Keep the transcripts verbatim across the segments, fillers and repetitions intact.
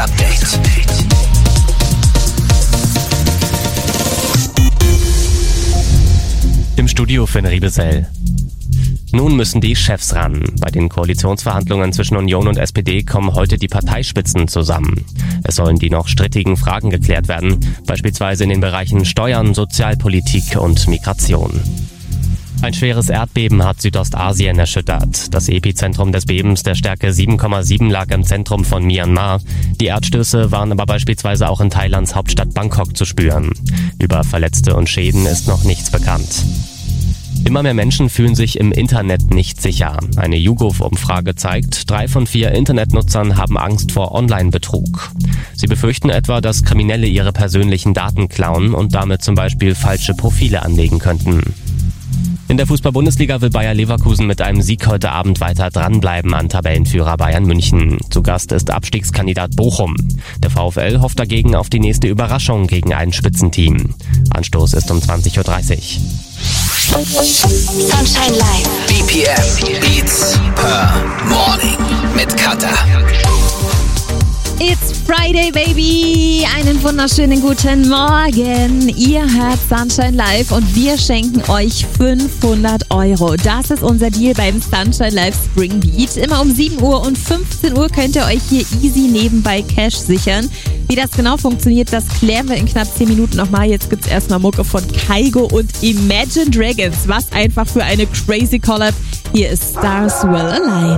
Update. Im Studio Finn Riebesell. Nun müssen die Chefs ran. Bei den Koalitionsverhandlungen zwischen Union und S P D kommen heute die Parteispitzen zusammen. Es sollen die noch strittigen Fragen geklärt werden, beispielsweise in den Bereichen Steuern, Sozialpolitik und Migration. Ein schweres Erdbeben hat Südostasien erschüttert. Das Epizentrum des Bebens der Stärke sieben Komma sieben lag im Zentrum von Myanmar. Die Erdstöße waren aber beispielsweise auch in Thailands Hauptstadt Bangkok zu spüren. Über Verletzte und Schäden ist noch nichts bekannt. Immer mehr Menschen fühlen sich im Internet nicht sicher. Eine YouGov-Umfrage zeigt, drei von vier Internetnutzern haben Angst vor Online-Betrug. Sie befürchten etwa, dass Kriminelle ihre persönlichen Daten klauen und damit zum Beispiel falsche Profile anlegen könnten. In der Fußball-Bundesliga will Bayer Leverkusen mit einem Sieg heute Abend weiter dranbleiben an Tabellenführer Bayern München. Zu Gast ist Abstiegskandidat Bochum. Der VfL hofft dagegen auf die nächste Überraschung gegen ein Spitzenteam. Anstoß ist um zwanzig Uhr dreißig. Sunshine Live. B P M Beats per Morning mit Katha. It's Friday, baby! Einen wunderschönen guten Morgen. Ihr hört Sunshine Live und wir schenken euch fünfhundert Euro. Das ist unser Deal beim Sunshine Live Spring Beat. Immer um sieben Uhr und fünfzehn Uhr könnt ihr euch hier easy nebenbei Cash sichern. Wie das genau funktioniert, das klären wir in knapp zehn Minuten nochmal. Jetzt gibt's erstmal Mucke von Kygo und Imagine Dragons. Was einfach für eine crazy Collab. Hier ist Stars Will Align.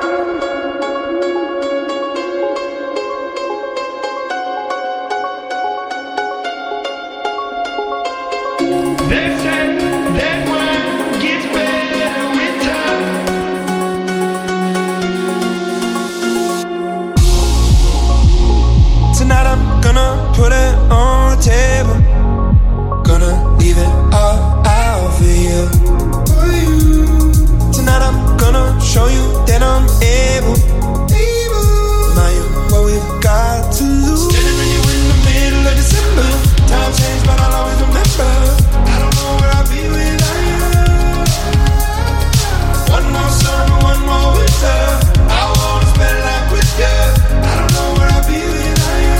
Tonight I'm gonna put it on the table. Gonna leave it all out for you. Tonight I'm gonna show you that I'm able. Now you what we've got to lose. Standing with you in the middle of December. Time changed but I'll always remember. I don't know where I'll be without you. One more summer, one more winter. I wanna spend life with you. I don't know where I'll be without you.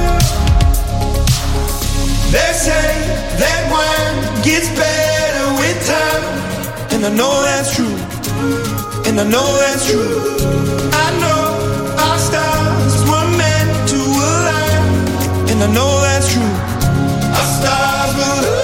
They say that wine gets better with time, and I know that's true, and I know that's true. I know our stars were meant to align, and I know that's true. Our stars will align.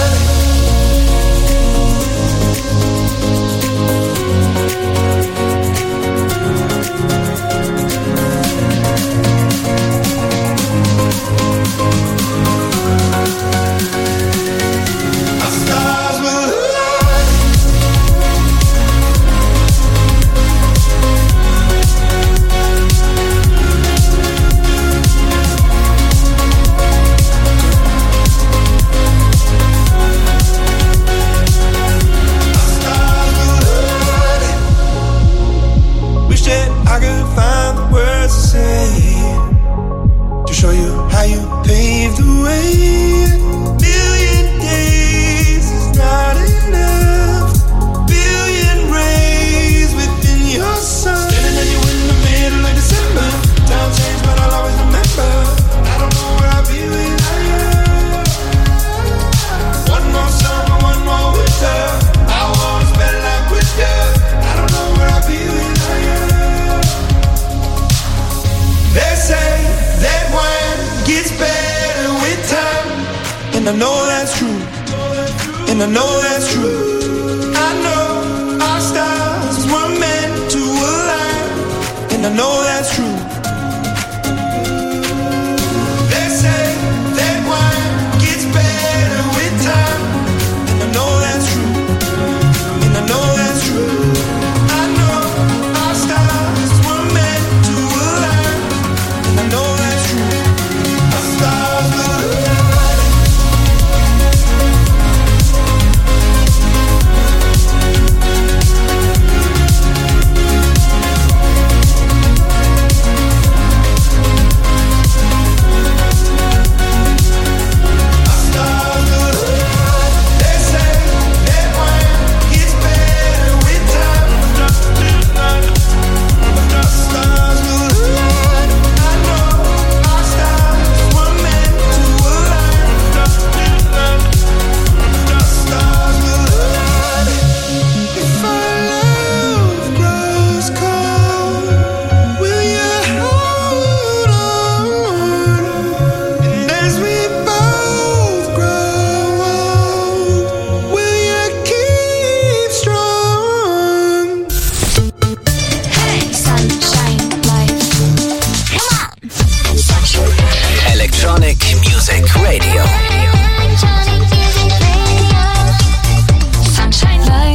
I could find the words to say to show you how you paved the way. Million days is not enough. Billion rays within your sun. Standing at you in the middle of December. Time changed but I'll always remember. I don't know where I'll be without you. One more summer, one more winter. I wanna spend life with you. I don't know where I'll be without you. They say that wine gets better with time, and I know that's true, and I know that's true. I know our stars were meant to align, and I know that's true. They say that wine gets better with time, and I know that's true, and I know that's true. I know our stars were meant to align. I know that's true. Our stars will align.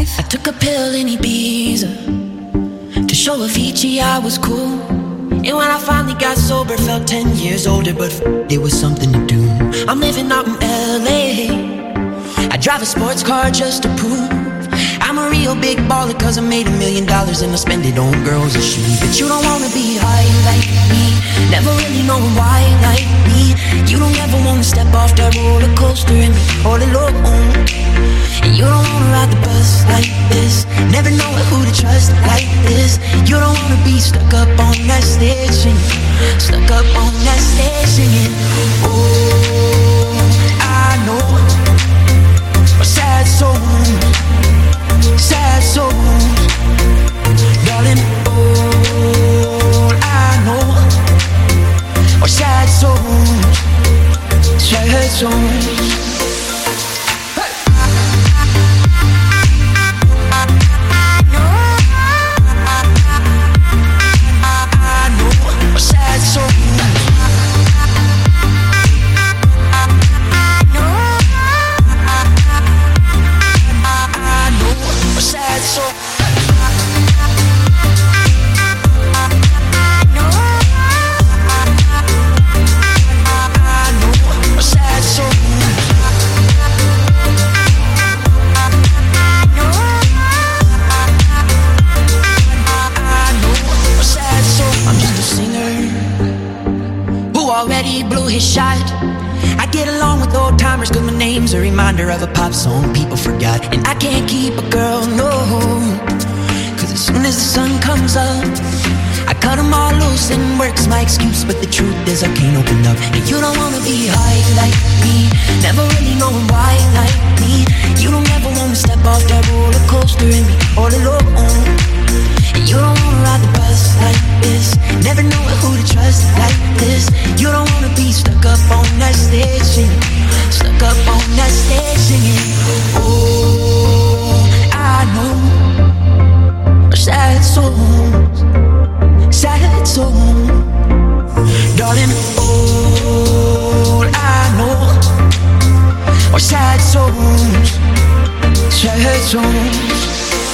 I took a pill in Ibiza to show Avicii I was cool. And when I finally got sober, felt ten years older, but f- there was something to do. I'm living out in L A. I drive a sports car just to prove I'm a real big baller, cause I made a million dollars and I spend it on girls and shoes. But you don't wanna be high like me, never really know why like me. You don't ever wanna step off that roller coaster and be all alone. And you don't wanna ride the bus like this, never know who to trust like this. You don't wanna be stuck up on that stage singing, stuck up on that stage singing. Oh, I know a sad soul, sad souls, darling. All I know are sad souls, sad souls. A reminder of a pop song people forgot. And I can't keep a girl, no, cause as soon as the sun comes up, I cut them all loose and work's my excuse. But the truth is I can't open up. And you don't wanna be high like me, never really knowing why like me. You don't ever wanna step off that roller coaster and be all alone. And you don't wanna ride the bus like this, never know who to trust like this. You don't wanna be stuck up on that stage singing, stuck up on that stage singing. Oh, I know sad souls, sad souls, darling. All I know are sad souls, sad souls.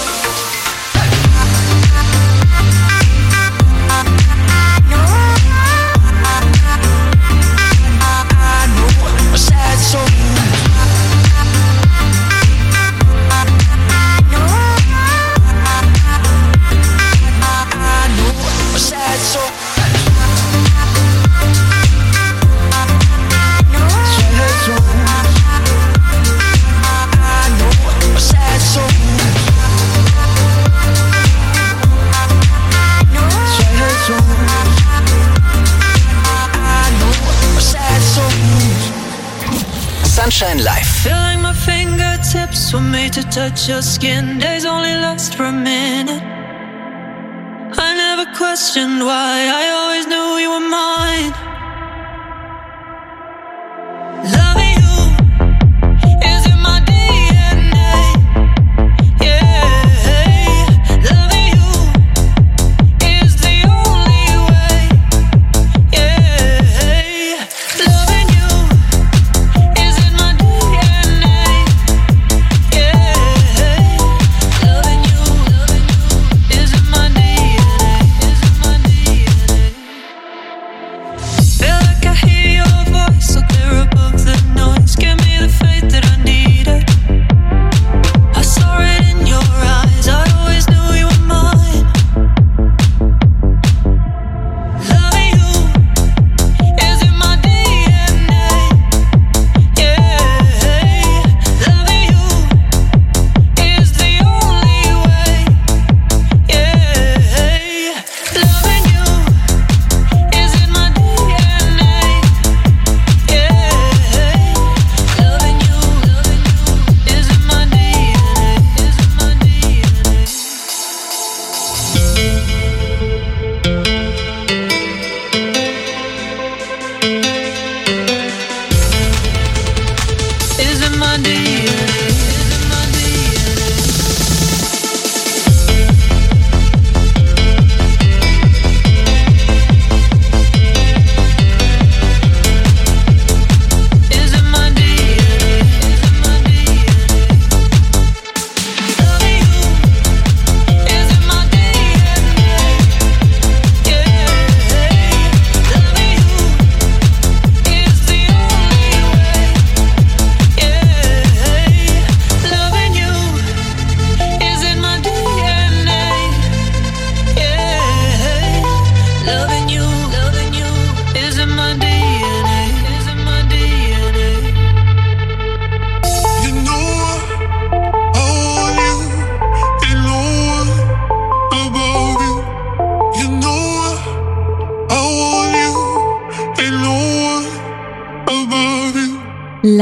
Sunshine Live. Feel like my fingertips were made to touch your skin. Days only last for a minute. I never questioned why, I always knew you were mine. Loving you is in my D N A. Yeah, loving you is the only way. Yeah, loving you is in my D N A. Yeah, loving you, loving you is in my D N A. Is in my D N A.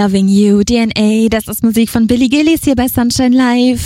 Loving You, D N A, das ist Musik von Billy Gillies hier bei Sunshine Live.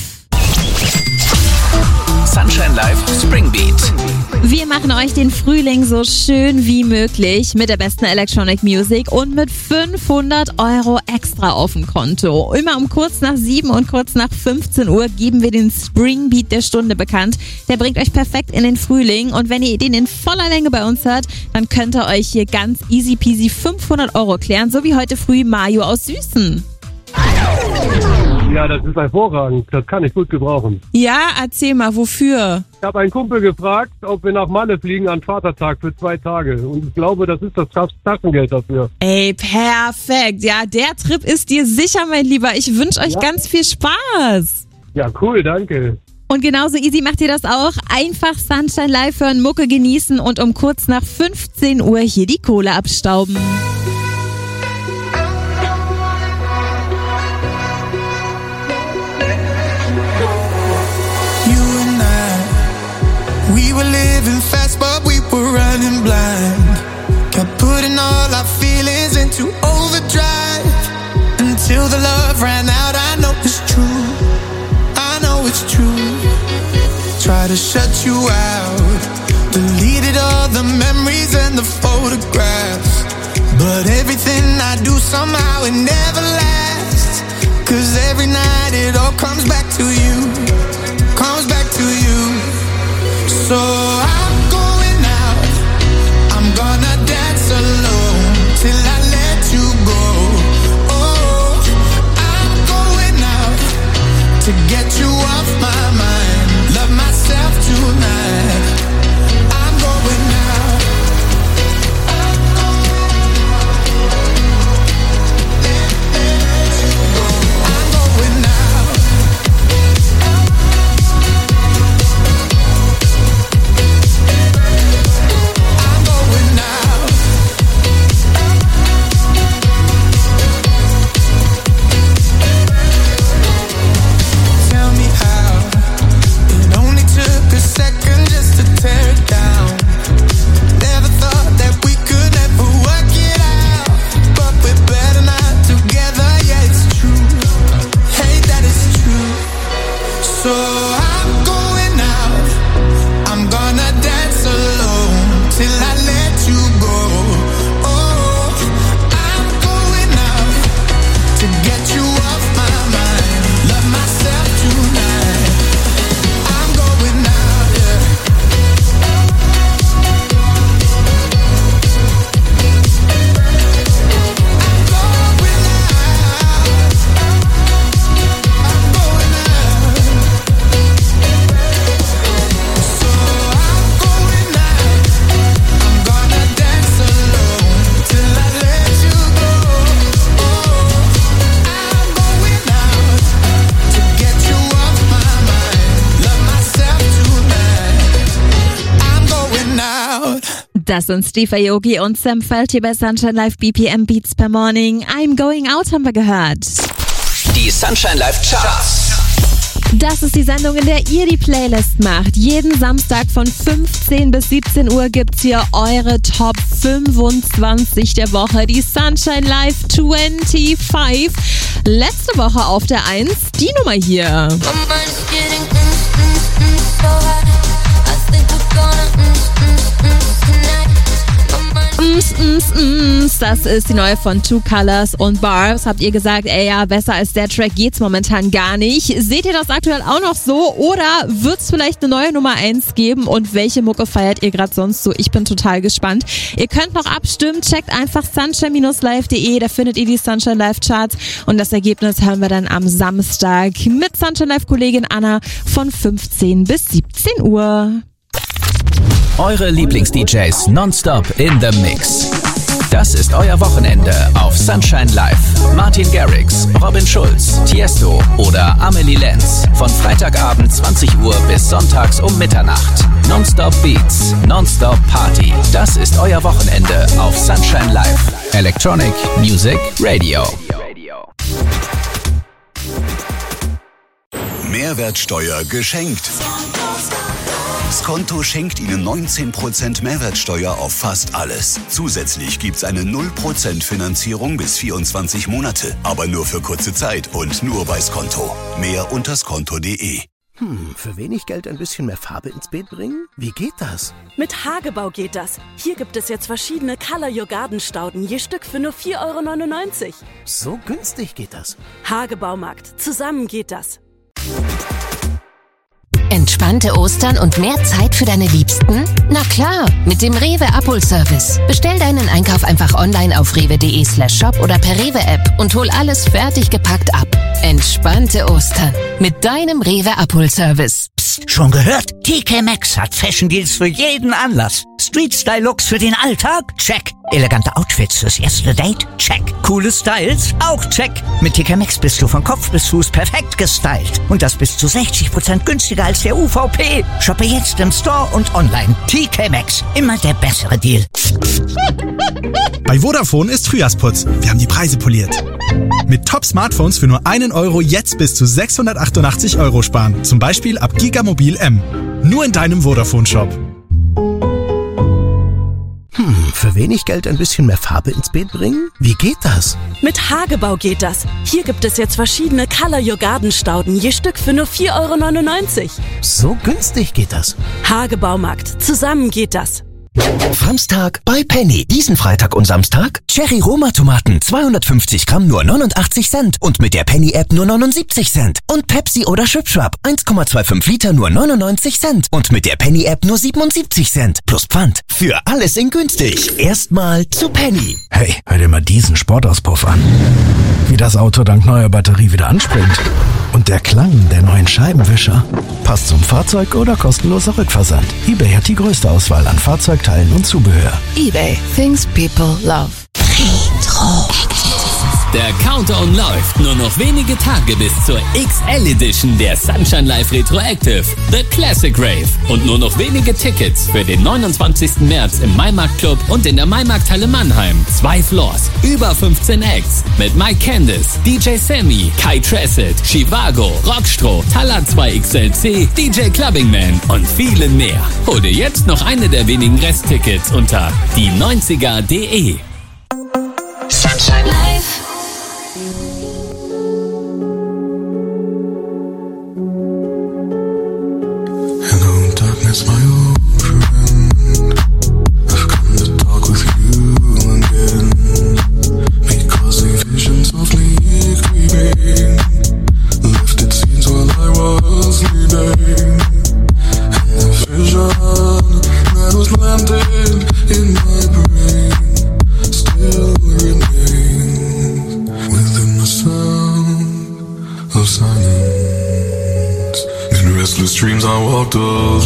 Sunshine Live Spring Beat. Wir machen euch den Frühling so schön wie möglich mit der besten Electronic Music und mit fünfhundert Euro extra auf dem Konto. Immer um kurz nach sieben und kurz nach fünfzehn Uhr geben wir den Spring Beat der Stunde bekannt. Der bringt euch perfekt in den Frühling und wenn ihr den in voller Länge bei uns hört, dann könnt ihr euch hier ganz easy peasy fünfhundert Euro klären, so wie heute früh Mario aus Süßen. Ja, das ist hervorragend. Das kann ich gut gebrauchen. Ja, erzähl mal, wofür? Ich habe einen Kumpel gefragt, ob wir nach Malle fliegen an Vatertag für zwei Tage. Und ich glaube, das ist das Taschengeld dafür. Ey, perfekt. Ja, der Trip ist dir sicher, mein Lieber. Ich wünsche euch ja. ganz viel Spaß. Ja, cool, danke. Und genauso easy macht ihr das auch. Einfach Sunshine Live hören, Mucke genießen und um kurz nach fünfzehn Uhr hier die Kohle abstauben. We were living fast, but we were running blind. Kept putting all our feelings into overdrive. Until the love ran out, I know it's true. I know it's true. Try to shut you out. Deleted all the memories and the photographs. But everything I do somehow it never lasts. Cause every night it all comes back to you. Comes back to you. So I'm going out, I'm gonna dance alone till I let you go. Oh, I'm going out to get you off my mind. Love myself tonight. I'm going out. I'm going out. Let you go. I'm going out. Das sind Steve Aoki und Sam Feld hier bei Sunshine Live B P M Beats per Morning. I'm Going Out haben wir gehört. Die Sunshine Live Charts. Das ist die Sendung, in der ihr die Playlist macht. Jeden Samstag von fünfzehn bis siebzehn Uhr gibt's hier eure Top fünfundzwanzig der Woche. Die Sunshine Live fünfundzwanzig. Letzte Woche auf der eins die Nummer hier. Ms, ms, ms. Das ist die neue von Two Colors und Barbs. Habt ihr gesagt, ey ja, besser als der Track geht's momentan gar nicht. Seht ihr das aktuell auch noch so oder wird's vielleicht eine neue Nummer eins geben und welche Mucke feiert ihr gerade sonst so? Ich bin total gespannt. Ihr könnt noch abstimmen, checkt einfach sunshine dash live punkt de, da findet ihr die Sunshine Live Charts und das Ergebnis hören wir dann am Samstag mit Sunshine Live Kollegin Anna von fünfzehn bis siebzehn Uhr. Eure Lieblings-D Js nonstop in the Mix. Das ist euer Wochenende auf Sunshine Live. Martin Garrix, Robin Schulz, Tiesto oder Amelie Lenz. Von Freitagabend zwanzig Uhr bis sonntags um Mitternacht. Nonstop Beats, Nonstop Party. Das ist euer Wochenende auf Sunshine Live. Electronic Music Radio. Mehrwertsteuer geschenkt. Skonto schenkt Ihnen neunzehn Prozent Mehrwertsteuer auf fast alles. Zusätzlich gibt's eine null Prozent Finanzierung bis vierundzwanzig Monate. Aber nur für kurze Zeit und nur bei Skonto. Mehr unter skonto punkt de. Hm, für wenig Geld ein bisschen mehr Farbe ins Beet bringen? Wie geht das? Mit Hagebau geht das. Hier gibt es jetzt verschiedene Color Your Garden Stauden, je Stück für nur vier Euro neunundneunzig. So günstig geht das. Hagebaumarkt. Zusammen geht das. Entspannte Ostern und mehr Zeit für deine Liebsten? Na klar, mit dem Rewe Abholservice. Bestell deinen Einkauf einfach online auf rewe.de slash shop oder per Rewe-App und hol alles fertig gepackt ab. Entspannte Ostern mit deinem Rewe Abholservice. Psst, schon gehört? T K Maxx hat Fashion Deals für jeden Anlass. Street-Style-Looks für den Alltag? Check. Elegante Outfits fürs erste Date? Check. Coole Styles? Auch check. Mit T K Maxx bist du von Kopf bis Fuß perfekt gestylt. Und das bis zu sechzig Prozent günstiger als der U V P. Shoppe jetzt im Store und online. T K Maxx. Immer der bessere Deal. Bei Vodafone ist Frühjahrsputz. Wir haben die Preise poliert. Mit Top-Smartphones für nur einen Euro jetzt bis zu sechshundertachtundachtzig Euro sparen. Zum Beispiel ab Gigamobil M. Nur in deinem Vodafone-Shop. Hm, für wenig Geld ein bisschen mehr Farbe ins Beet bringen? Wie geht das? Mit Hagebau geht das. Hier gibt es jetzt verschiedene Color Your Garden Stauden, je Stück für nur vier Euro neunundneunzig. So günstig geht das. Hagebaumarkt. Zusammen geht das. Samstag bei Penny. Diesen Freitag und Samstag Cherry Roma Tomaten zweihundertfünfzig Gramm nur neunundachtzig Cent und mit der Penny App nur neunundsiebzig Cent. Und Pepsi oder Schwipschwap eins Komma fünfundzwanzig Liter nur neunundneunzig Cent und mit der Penny App nur siebenundsiebzig Cent. Plus Pfand. Für alles in günstig. Erstmal zu Penny. Hey, hör dir mal diesen Sportauspuff an. Wie das Auto dank neuer Batterie wieder anspringt. Und der Klang der neuen Scheibenwischer. Passt zum Fahrzeug oder kostenloser Rückversand. eBay hat die größte Auswahl an Fahrzeugteilen und Zubehör. eBay. Things people love. Retro. Der Countdown läuft. Nur noch wenige Tage bis zur X L Edition der Sunshine Live Retroactive, The Classic Rave. Und nur noch wenige Tickets für den neunundzwanzigsten März im Maimarkt Club und in der Maimarkthalle Mannheim. Zwei Floors, über fünfzehn Acts mit Mike Candice, D J Sammy, Kai Tressett, Chivago, Rockstro, Talat zwei X L C, D J Clubbingman und viele mehr. Hol dir jetzt noch eine der wenigen Resttickets unter die neunziger punkt de. Sunshine Live. Hello, darkness, my old friend. I've come to talk with you again. Because the vision softly creeping left its scenes while I was sleeping. And the vision that was planted in my brain still remains within the sound of silence. In restless dreams I walked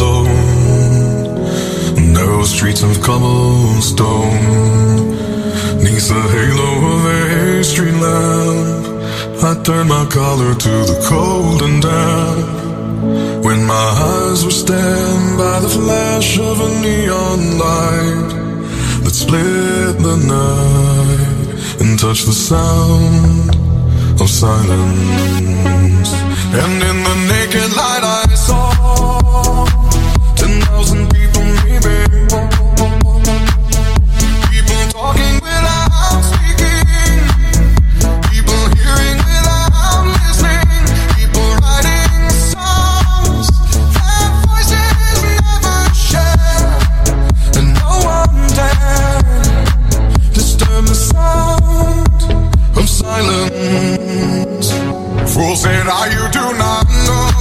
alone, narrow streets of cobblestone. Neath the halo of a street lamp, I turned my collar to the cold and damp. When my eyes were stabbed by the flash of a neon light that split the night and touched the sound of silence. And in the naked light I saw ten thousand people maybe, people talking without speaking, people hearing without listening, people writing songs that voices never share, and no one dared disturb the sound of silence. Fools said, "Ah, you do not know.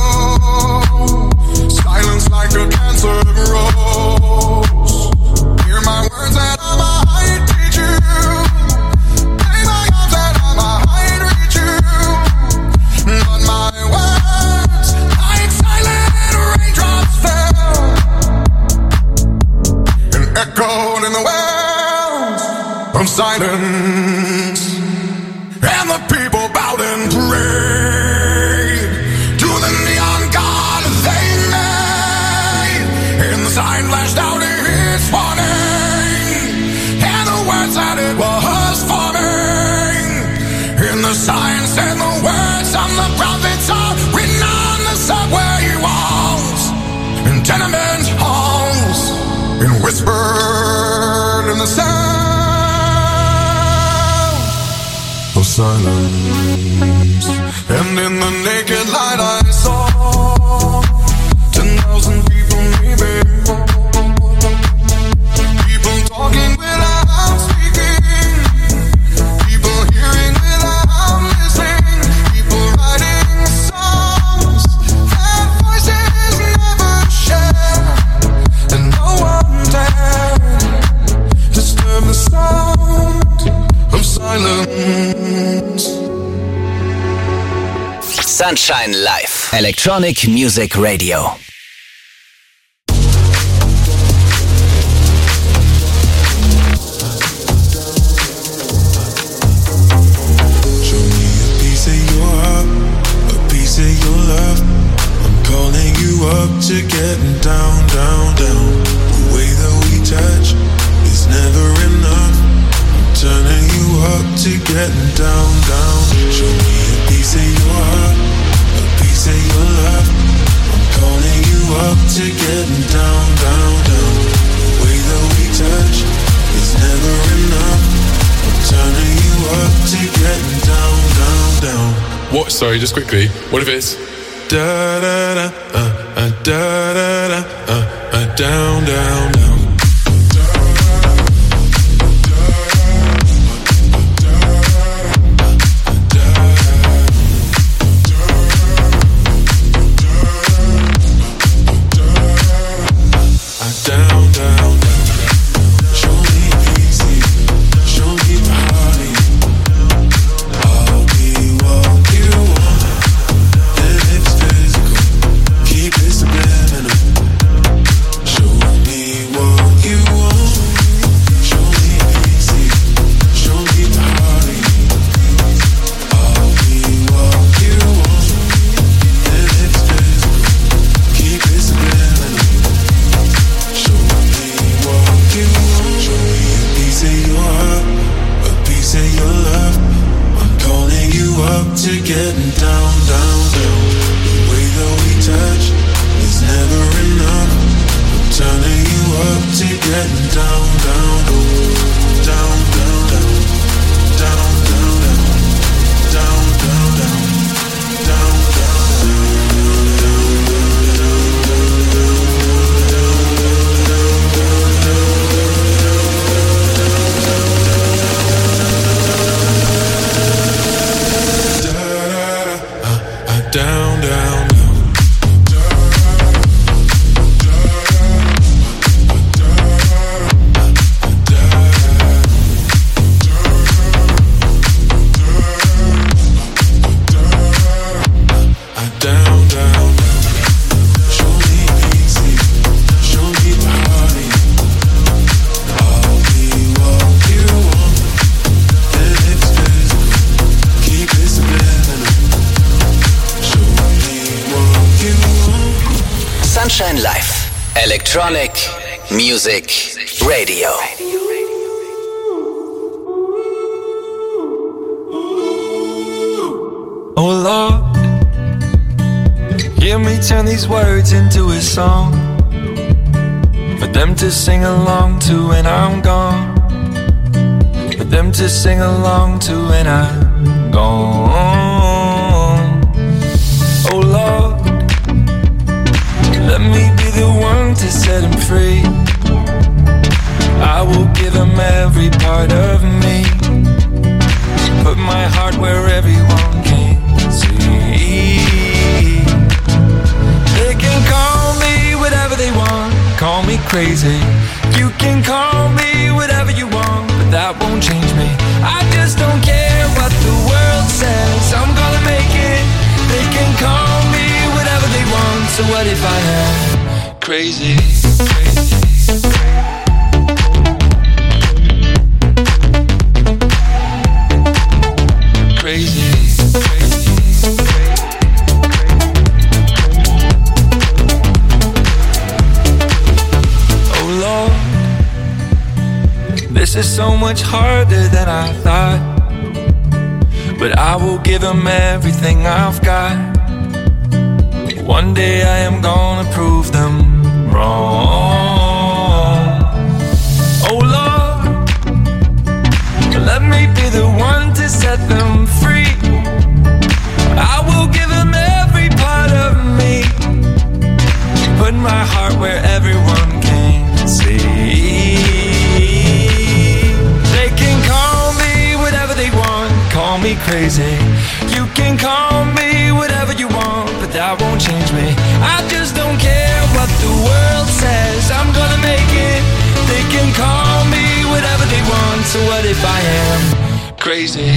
Silence like a cancer grows. Hear my words that I might teach you. Lay my arms that I might reach you. But my words, like silent raindrops, fell and echoed in the wells of silence. And the people bowed and prayed to the neon god they made. And the sign flashed out its warning, and the words that it was forming. And the sign said the words of the prophets are written on the subway walls and tenement light I saw. Ten thousand people maybe. People talking without speaking. People hearing without listening. People writing songs that voices never share. And no one dared disturb the sound of silence. Sunshine Live. Electronic Music Radio. Show me a piece of your heart, a piece of your love. I'm calling you up to getting down, down, down. The way that we touch is never enough. I'm turning you up to getting down, down. Show me a piece of your heart, a piece of your love. I'm calling you up to getting down, down, down. The way that we touch is never enough. I'm turning you up to getting down, down, down. What? Sorry, just quickly. What if it's da da da uh uh da da da uh uh down, down, down. Down, down, down. Show me easy, show me body. I'll be what you want, and it's physical. Keep it subliminal. Show me what you want. Show me easy, show me body. I'll be what you want, and it's physical. Keep it subliminal. Show me what you want. Show me a piece of your heart, a piece of your love. I'm calling you up to getting down, down, down. The way that we touch is never enough. I'm turning you up to getting down, down, down, down, down, down, down, down, down, down, down, down, down, down, down. Down, down, down. Show me easy, show me body. I'll be what you want, and it's physical. Keep it subliminal. Show me what you want. Sunshine Live. Electronic Music Radio. Oh Lord, hear me turn these words into a song for them to sing along to when I'm gone. For them to sing along to when I'm gone. Oh Lord, let me be the one to set them free. I will give them every part of me. Put my heart where everyone can see. They can call me whatever they want. Call me crazy. You can call me whatever you want, but that won't change me. I just don't care what the world says. I'm gonna make it. They can call me whatever they want. So what if I am crazy? Crazy. Crazy, crazy, oh Lord, this is so much harder than I thought. But I will give them everything I've got. One day I am gonna prove them wrong. Oh Lord, let me be the one to set them free. I will give them every change me. I just don't care what the world says. I'm gonna make it. They can call me whatever they want. So what if I am crazy?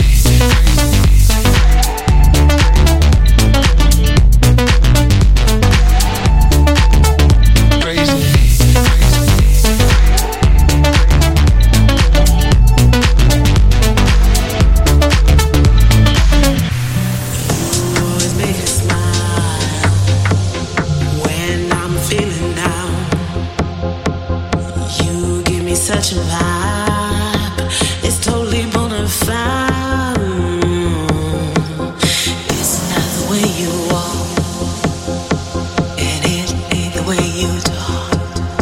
Such a vibe, it's totally bona fide. It's not the way you walk, and it ain't the way you talk.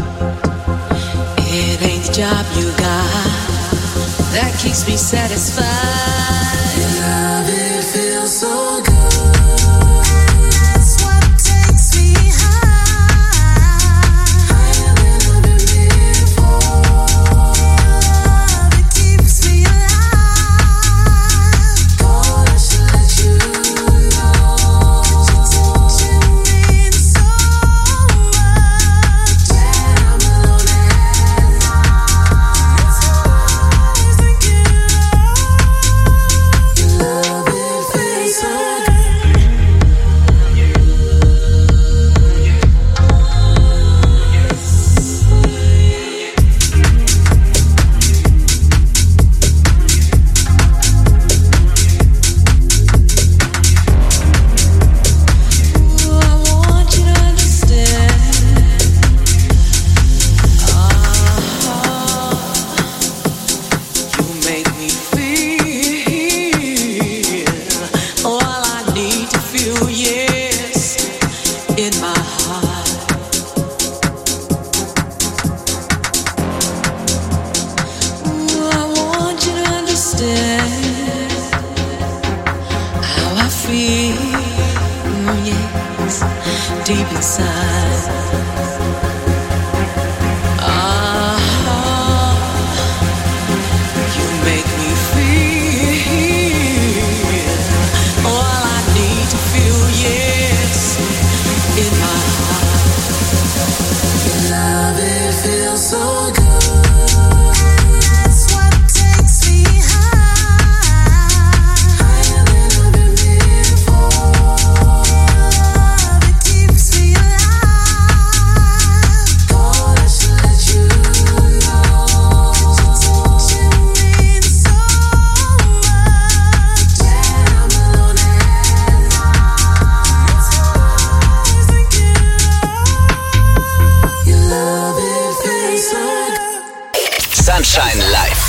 It ain't the job you got that keeps me satisfied. Love, it feels so good. Sunshine Live.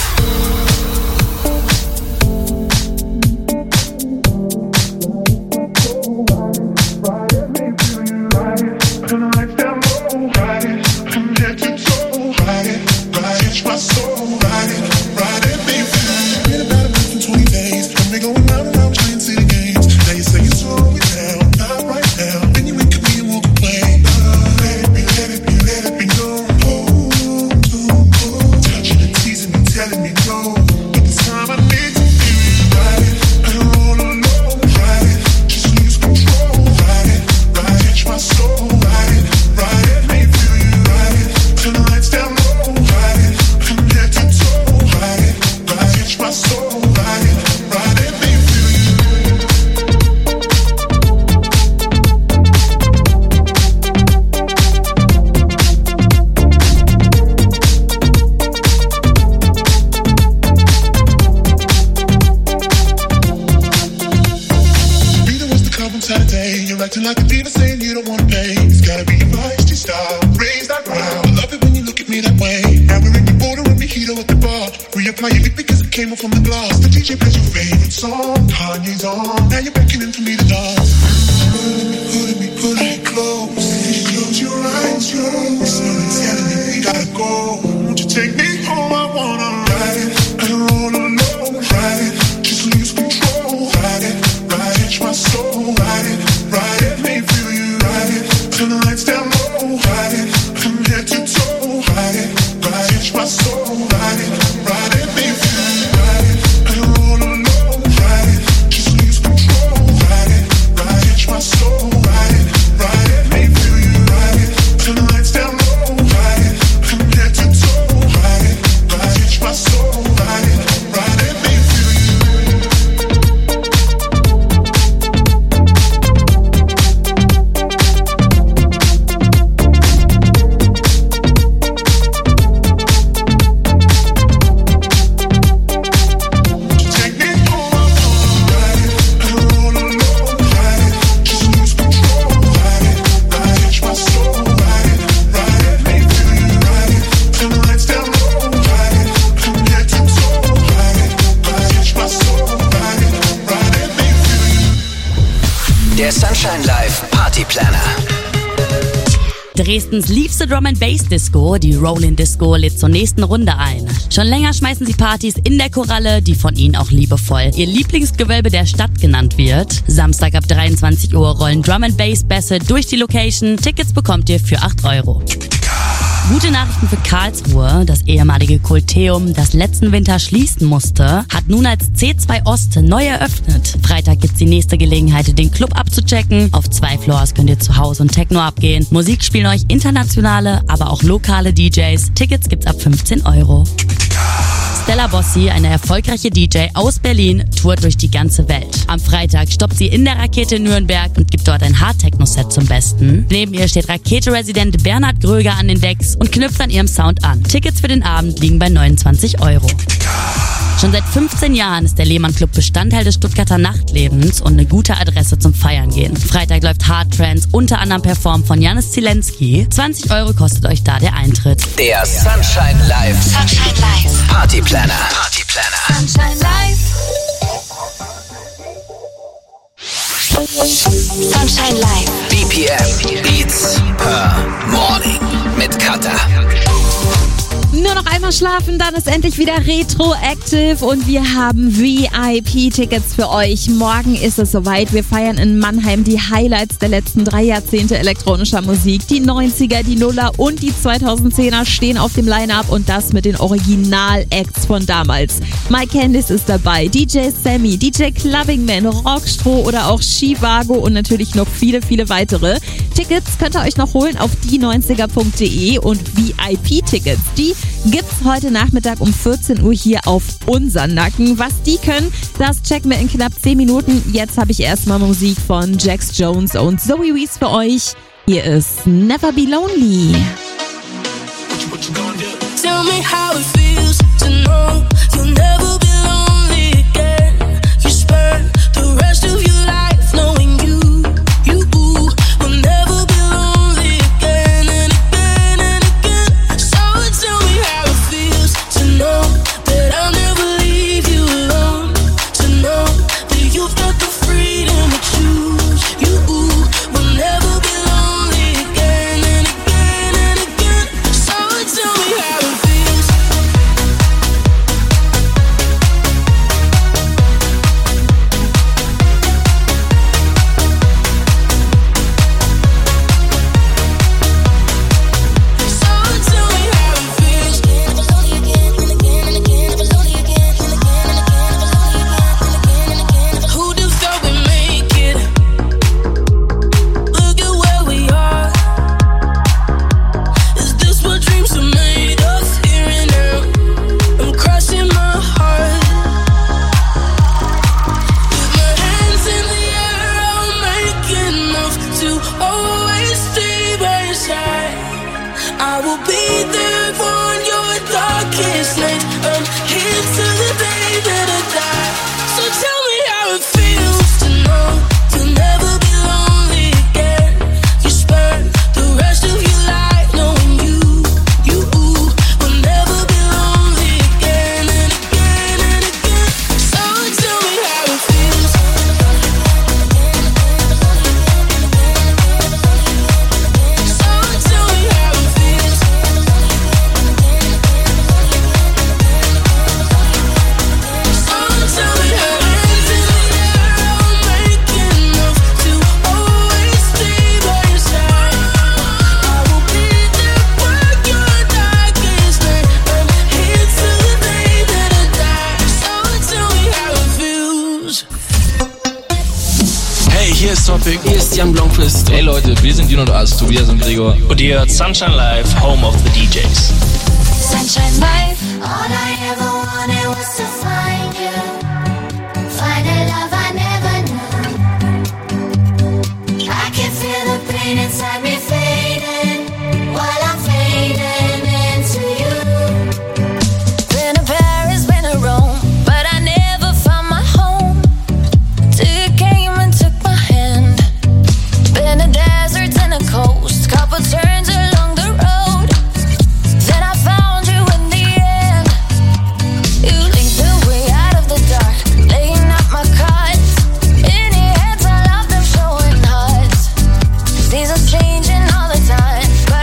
Right Dresdens liebste Drum and Bass Disco, die Rollin' Disco, lädt zur nächsten Runde ein. Schon länger schmeißen sie Partys in der Koralle, die von ihnen auch liebevoll ihr Lieblingsgewölbe der Stadt genannt wird. Samstag ab dreiundzwanzig Uhr rollen Drum and Bass Bässe durch die Location. Tickets bekommt ihr für acht Euro. Gute Nachrichten für Karlsruhe. Das ehemalige Kulteum, das letzten Winter schließen musste, hat nun als C zwei Ost neu eröffnet. Freitag gibt's die nächste Gelegenheit, den Club abzuchecken. Auf zwei Floors könnt ihr zu Hause und Techno abgehen. Musik spielen euch internationale, aber auch lokale D Js. Tickets gibt's ab fünfzehn Euro. Stella Bossi, eine erfolgreiche D J aus Berlin, tourt durch die ganze Welt. Am Freitag stoppt sie in der Rakete in Nürnberg und gibt dort ein Hard-Techno-Set zum Besten. Neben ihr steht Rakete-Resident Bernhard Gröger an den Decks und knüpft an ihrem Sound an. Tickets für den Abend liegen bei neunundzwanzig Euro. Schon seit fünfzehn Jahren ist der Lehmann Club Bestandteil des Stuttgarter Nachtlebens und eine gute Adresse zum Feiern gehen. Freitag läuft Hard Trance, unter anderem performt von Janis Zielenski. zwanzig Euro kostet euch da der Eintritt. Der Sunshine Live. Sunshine Live. Party Planner. Party Planner. Sunshine Live. Sunshine Live. B P M. Beats per Morning. Mit Katha. Nur noch einmal schlafen, dann ist endlich wieder Retroactive und wir haben V I P-Tickets für euch. Morgen ist es soweit. Wir feiern in Mannheim die Highlights der letzten drei Jahrzehnte elektronischer Musik. Die neunziger, die Nuller und die zweitausendzehner stehen auf dem Line-Up und das mit den Original-Acts von damals. Mike Candice ist dabei, D J Sammy, D J Clubbingman, Rockstroh oder auch Chivago und natürlich noch viele, viele weitere. Tickets könnt ihr euch noch holen auf die neunziger punkt de und V I P-Tickets, die gibt's heute Nachmittag um vierzehn Uhr hier auf unseren Nacken. Was die können, das checken wir in knapp zehn Minuten. Jetzt habe ich erstmal Musik von Jax Jones und Zoe Wees für euch. Hier ist Never Be Lonely. Tell me how it feels to know you'll never be lonely again. You spend the rest of your life knowing you, you will never be lonely again and again and again. So tell me how it feels to know that I'll never leave you alone. To know that you've got the freedom to choose. You will never be lonely again and again and again. So tell me how it feels. Who'd have thought we'd make it? Look at where we are. Is this what dreams are made of? Here and now, I'm crossing my heart. With my hands in the air, I'll make enough to always stay by your side. I will be there on your darkest night. I'm here till the day that I die. So tell me how it feels to know you'll never be lonely again. You spend the rest of your life knowing you, you will never be lonely again and again and again. So tell me how it feels. So tell me how it feels. So tell me how hands in the air, I'll make enough to always stay by your side. I will be there for your darkest night. I'm here till the day that I die. So tell me how it feels. Hey, hier ist Topic, hier ist Jan Blomqvist. Hey Leute, wir sind Dino und As, Tobias und Gregor. Und ihr hört Sunshine Live, Home of the D Js. Sunshine Life. All I ever wanted was to find you. Find a love I never knew. I can feel the pain inside me fading while I'm fading into you. Been to Paris, been to Rome, but I never found my home. Till you came and took my hand. Been to deserts and the coast, couple turns along the road. Then I found you in the end. You lead the way out of the dark, laying out my cards. In your hands, I love them showing hearts. Seasons changing all the time, but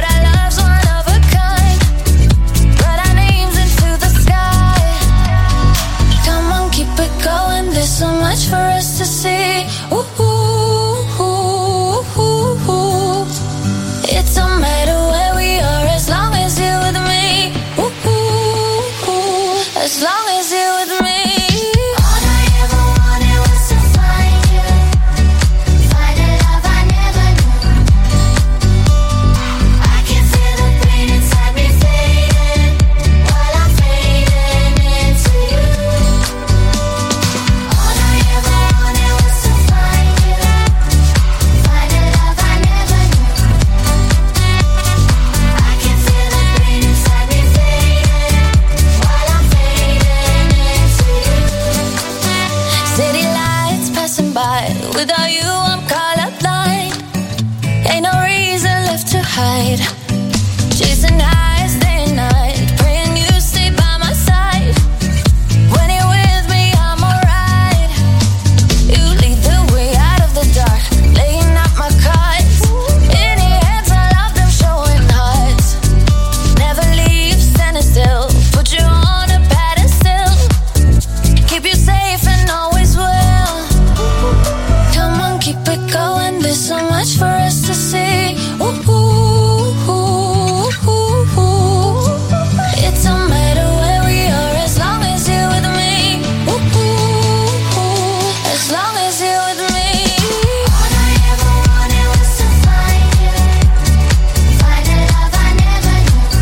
hide. Chasing highs day and night, praying you stay by my side. When you're with me, I'm alright. You lead the way out of the dark, laying out my cards. In your hands, I love them showing hearts. Never leave, standing still, put you on a pedestal. Keep you safe and always will. Come on, keep it going, there's so much for us to see. Ooh, ooh, ooh, ooh, ooh. It don't matter where we are as long as you're with me. Ooh, ooh, ooh, as long as you're with me. All I ever wanted was to find you, find a love I never knew.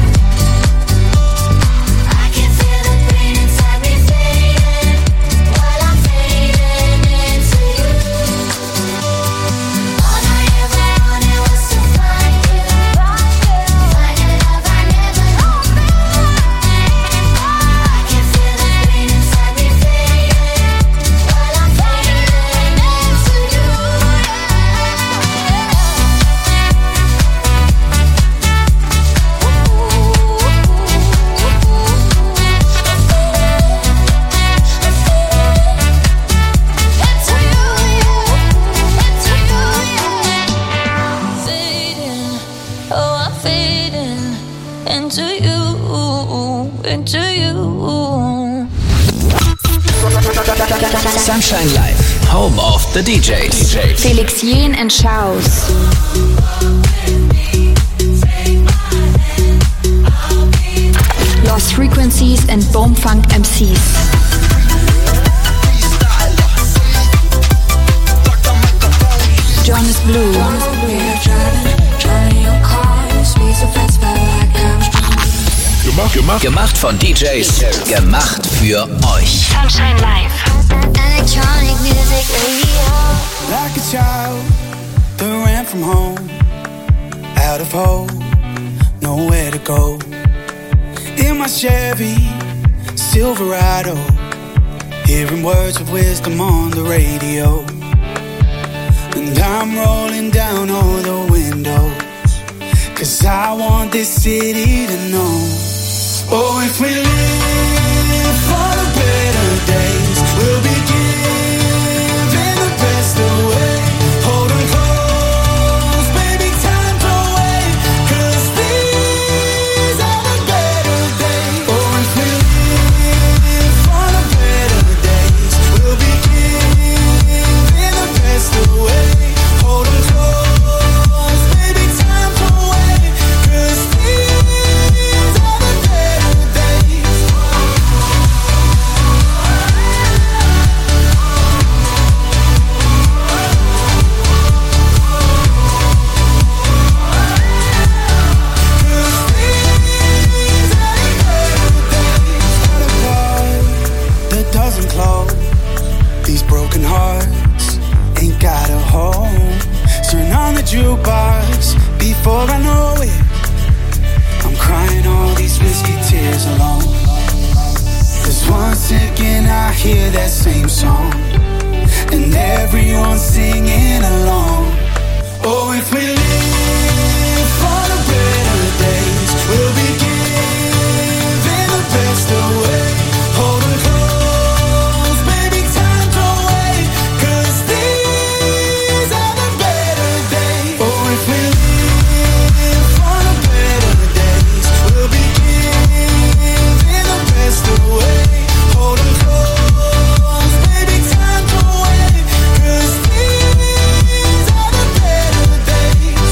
I can feel the pain inside me fading, while I'm fading into you. All I ever wanted was to find you, find a love I never knew. I can feel the pain inside me fading, while I'm fading into you. Fading, oh I'm fading into you, into you. Sunshine Live, home of the D Js. Felix Jen and Schaus. Lost Frequencies and Bomfunk M Cs. Jonas Blue. Gemacht, gemacht. Gemacht von D Js, gemacht für euch. Sunshine Live. Electronic music radio. Like a child that ran from home, out of hope, nowhere to go. In my Chevy Silverado, hearing words of wisdom on the radio. And I'm rolling down all the windows, 'cause I want this city to know. Oh, if we live for the better days, we'll be giving the best away. Hold 'em close, baby, time to wait, 'cause these are the better days. Oh, if we live for the better days, we'll be giving the best away. Hold 'em close, baby, time to wait, 'cause these are the better days. That doesn't close. These broken hearts ain't got a home. Turn on the jukebox before I know it. I'm crying all these whiskey tears alone. 'Cause once again I hear that same song, and everyone's singing along. Oh, if we live for the better days, we'll be giving the best away. Hold 'em close, baby, time to wait, 'cause these are the better days. Oh, if we live for the better days, we'll be giving the best away. Hold 'em close, baby, time to wait, 'cause these are the better days.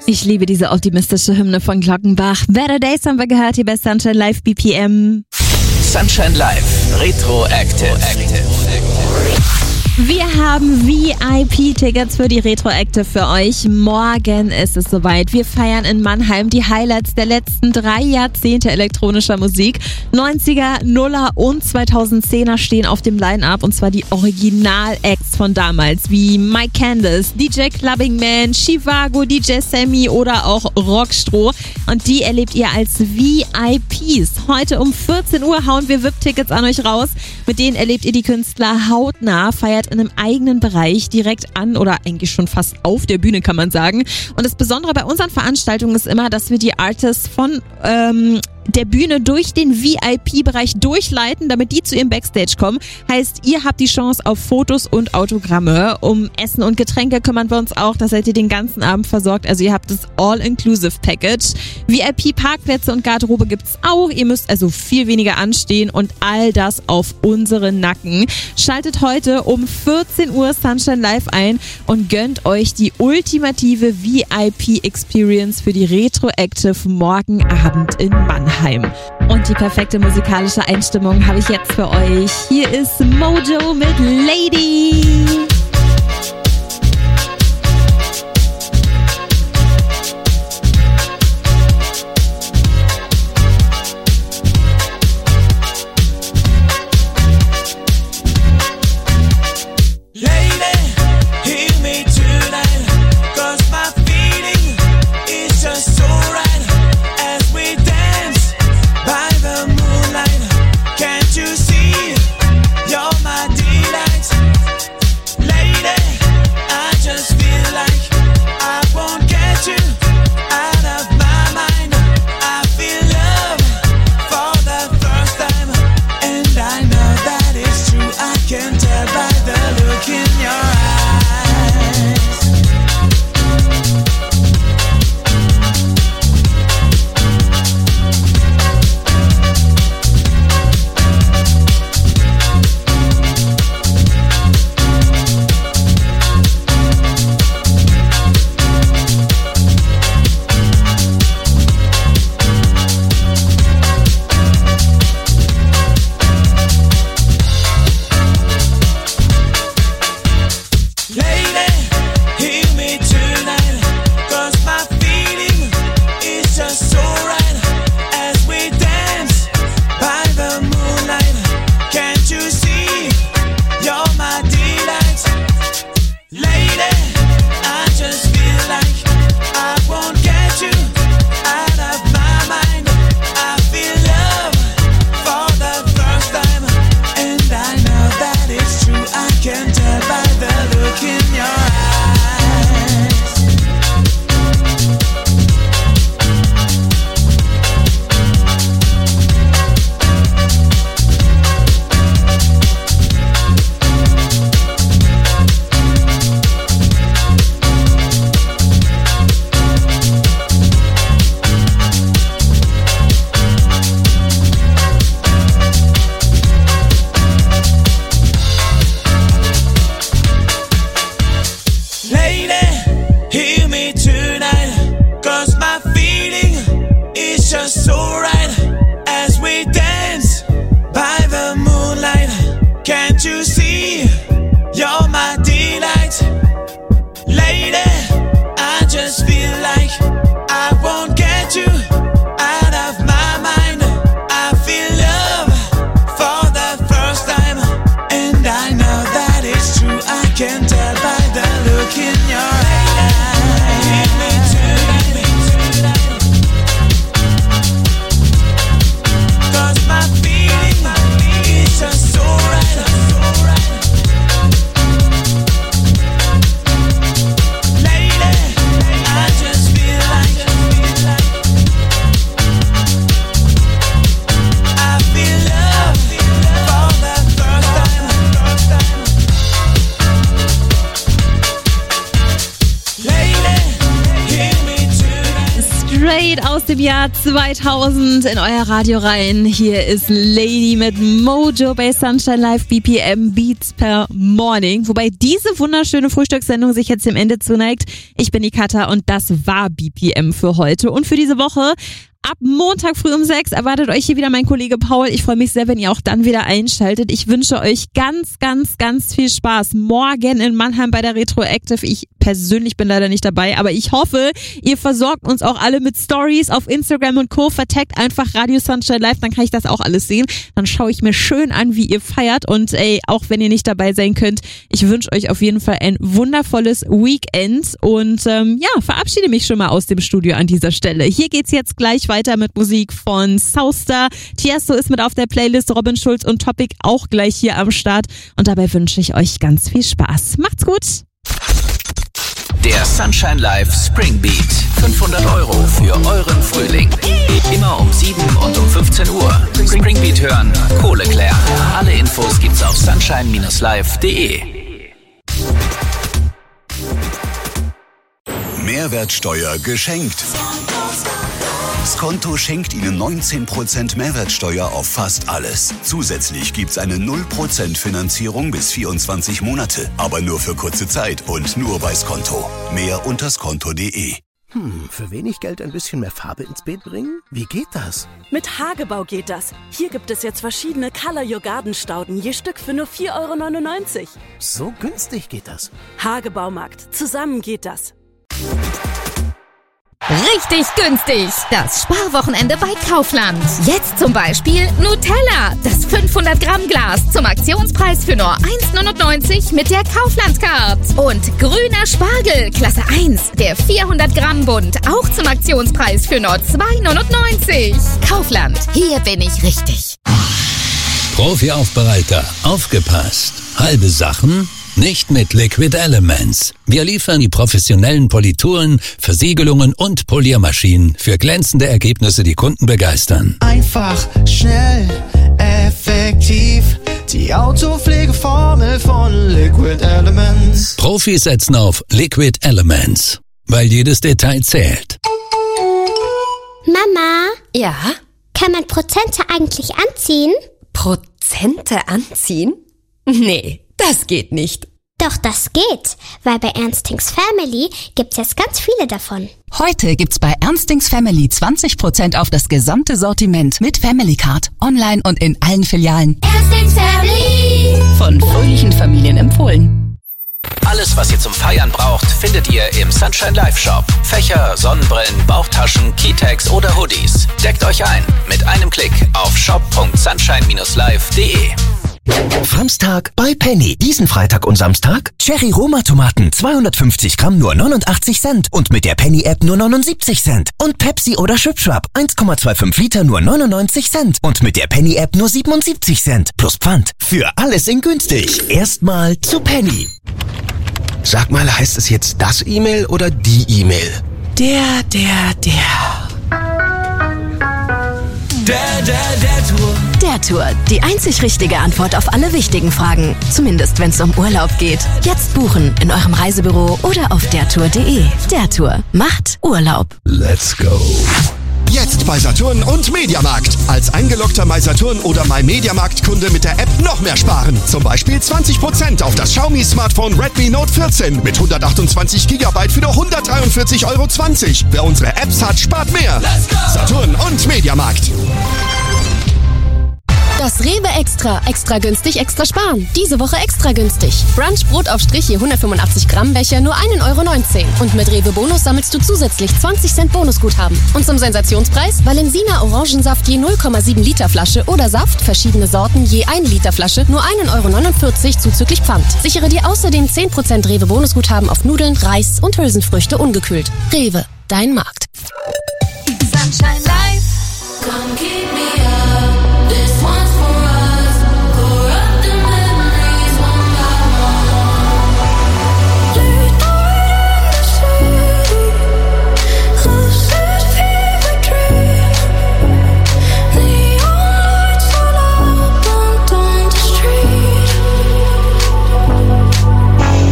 Ich liebe diese optimistische Hymne von Glockenbach. Better Days haben wir gehört hier bei Sunshine Live B P M. Sunshine Live Retroactive. Wir haben V I P-Tickets für die Retroactive für euch. Morgen ist es soweit. Wir feiern in Mannheim die Highlights der letzten drei Jahrzehnte elektronischer Musik. neunziger, Nuller und zweitausendzehner stehen auf dem Line-Up, und zwar die Original-Acts von damals, wie Mike Candice, D J Clubbing Man, Chivago, D J Sammy oder auch Rockstroh. Und die erlebt ihr als V I Ps. Heute um vierzehn Uhr hauen wir V I P-Tickets an euch raus. Mit denen erlebt ihr die Künstler hautnah, feiert in einem eigenen Bereich direkt an oder eigentlich schon fast auf der Bühne, kann man sagen. Und das Besondere bei unseren Veranstaltungen ist immer, dass wir die Artists von ähm, der Bühne durch den V I P-Bereich durchleiten, damit die zu ihrem Backstage kommen. Heißt, ihr habt die Chance auf Fotos und Autogramme. Um Essen und Getränke kümmern wir uns auch. Da seid ihr den ganzen Abend versorgt. Also ihr habt das All-Inclusive-Package. V I P-Parkplätze und Garderobe gibt's auch. Ihr müsst also viel weniger anstehen und all das auf unsere Nacken. Schaltet heute um vierzehn Uhr Sunshine Live ein und gönnt euch die ultimative V I P-Experience für die Retroactive morgen Abend in Mannheim. Und die perfekte musikalische Einstimmung habe ich jetzt für euch. Hier ist Mojo mit Lady. Can't you see you're my delight? straight aus dem Jahr zweitausend in euer Radio rein. Hier ist Lady mit Mojo bei Sunshine Live, B P M Beats per Morning. Wobei diese wunderschöne Frühstückssendung sich jetzt dem Ende zuneigt. Ich bin die Katha und das war B P M für heute und für diese Woche. Ab Montag früh um sechs erwartet euch hier wieder mein Kollege Paul. Ich freue mich sehr, wenn ihr auch dann wieder einschaltet. Ich wünsche euch ganz, ganz, ganz viel Spaß morgen in Mannheim bei der Retroactive. Ich persönlich bin leider nicht dabei, aber ich hoffe, ihr versorgt uns auch alle mit Stories auf Instagram und Co. Vertaggt einfach Radio Sunshine Live, dann kann ich das auch alles sehen. Dann schaue ich mir schön an, wie ihr feiert und ey, auch wenn ihr nicht dabei sein könnt, ich wünsche euch auf jeden Fall ein wundervolles Weekend und ähm, ja, verabschiede mich schon mal aus dem Studio an dieser Stelle. Hier geht's jetzt gleich weiter mit Musik von Southstar. Tiesto ist mit auf der Playlist, Robin Schulz und Topic auch gleich hier am Start. Und dabei wünsche ich euch ganz viel Spaß. Macht's gut! Der Sunshine Live Spring Beat. fünfhundert Euro für euren Frühling. Immer um sieben und um fünfzehn Uhr. Spring Beat hören, Kohle klären. Alle Infos gibt's auf sunshine Bindestrich live punkt de. Mehrwertsteuer geschenkt. Skonto schenkt Ihnen neunzehn Prozent Mehrwertsteuer auf fast alles. Zusätzlich gibt's eine null Prozent Finanzierung bis vierundzwanzig Monate. Aber nur für kurze Zeit und nur bei Skonto. Mehr unter skonto punkt de. Hm, für wenig Geld ein bisschen mehr Farbe ins Beet bringen? Wie geht das? Mit Hagebau geht das. Hier gibt es jetzt verschiedene Color Your Garden Stauden, je Stück für nur vier Euro neunundneunzig. So günstig geht das. Hagebaumarkt. Zusammen geht das. Richtig günstig. Das Sparwochenende bei Kaufland. Jetzt zum Beispiel Nutella. Das fünfhundert Gramm Glas zum Aktionspreis für nur eins neunundneunzig mit der Kaufland-Card. Und grüner Spargel, Klasse eins. Der vierhundert Gramm Bund. Auch zum Aktionspreis für nur zwei neunundneunzig. Kaufland. Hier bin ich richtig. Profi-Aufbereiter. Aufgepasst. Halbe Sachen? Nicht mit Liquid Elements. Wir liefern die professionellen Polituren, Versiegelungen und Poliermaschinen für glänzende Ergebnisse, die Kunden begeistern. Einfach, schnell, effektiv. Die Autopflegeformel von Liquid Elements. Profis setzen auf Liquid Elements, weil jedes Detail zählt. Mama? Ja? Kann man Prozente eigentlich anziehen? Prozente anziehen? Nee, das geht nicht. Doch, das geht, weil bei Ernstings Family gibt's jetzt ganz viele davon. Heute gibt's bei Ernstings Family zwanzig Prozent auf das gesamte Sortiment mit Family Card, online und in allen Filialen. Ernstings Family! Von fröhlichen Familien empfohlen. Alles, was ihr zum Feiern braucht, findet ihr im Sunshine Live Shop. Fächer, Sonnenbrillen, Bauchtaschen, Keytags oder Hoodies. Deckt euch ein mit einem Klick auf shop punkt sunshine Bindestrich live punkt de. Samstag bei Penny. Diesen Freitag und Samstag Cherry Roma Tomaten zweihundertfünfzig Gramm nur neunundachtzig Cent und mit der Penny App nur neunundsiebzig Cent. Und Pepsi oder Schwipschwap eins Komma fünfundzwanzig Liter nur neunundneunzig Cent und mit der Penny App nur siebenundsiebzig Cent. Plus Pfand. Für alles in günstig. Erstmal zu Penny. Sag mal, heißt es jetzt das E-Mail oder die E-Mail? Der, der, der. Der, der, der Tour. Der Tour. Die einzig richtige Antwort auf alle wichtigen Fragen. Zumindest wenn es um Urlaub geht. Jetzt buchen in eurem Reisebüro oder auf dertour punkt de. Der Tour. Macht Urlaub. Let's go. Jetzt bei Saturn und Mediamarkt. Als eingeloggter MySaturn oder MyMediamarkt-Kunde mit der App noch mehr sparen. Zum Beispiel zwanzig Prozent auf das Xiaomi-Smartphone Redmi Note vierzehn mit hundertachtundzwanzig Gigabyte für nur hundertdreiundvierzig Euro zwanzig. Wer unsere Apps hat, spart mehr. Saturn und Mediamarkt. Das Rewe Extra. Extra günstig, extra sparen. Diese Woche extra günstig. Brunch Brot auf Strich je hundertfünfundachtzig Gramm Becher nur ein Euro neunzehn. Und mit Rewe Bonus sammelst du zusätzlich zwanzig Cent Bonusguthaben. Und zum Sensationspreis Valensina Orangensaft je null Komma sieben Liter Flasche oder Saft, verschiedene Sorten je ein Liter Flasche, nur ein Euro neunundvierzig zuzüglich Pfand. Sichere dir außerdem zehn Prozent Rewe Bonusguthaben auf Nudeln, Reis und Hülsenfrüchte ungekühlt. Rewe, dein Markt. Sunshine Life, come keep me up. This one's for us. Corrupt the memories one by one. Late night in the city, lucid fever dream. Neon lights all up on the street.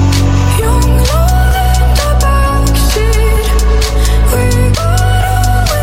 Young love in the backseat. We got away.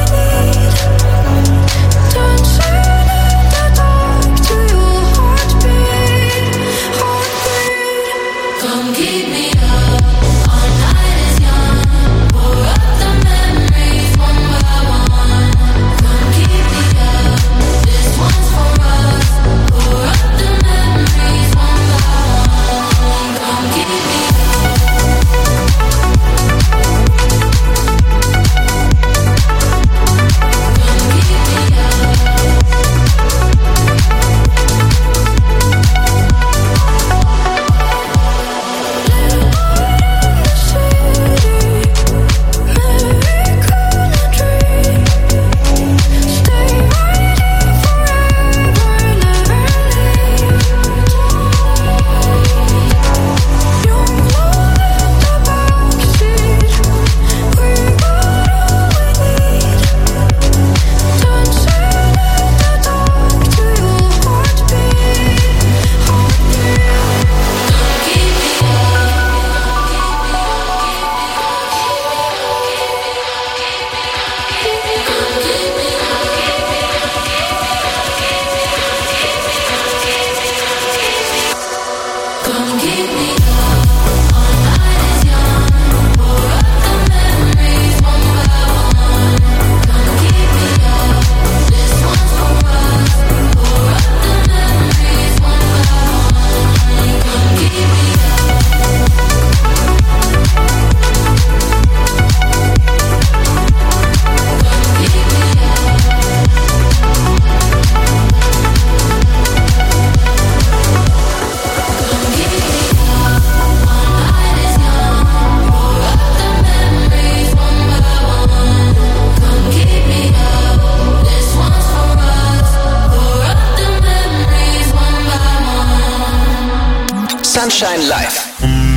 Sunshine Live.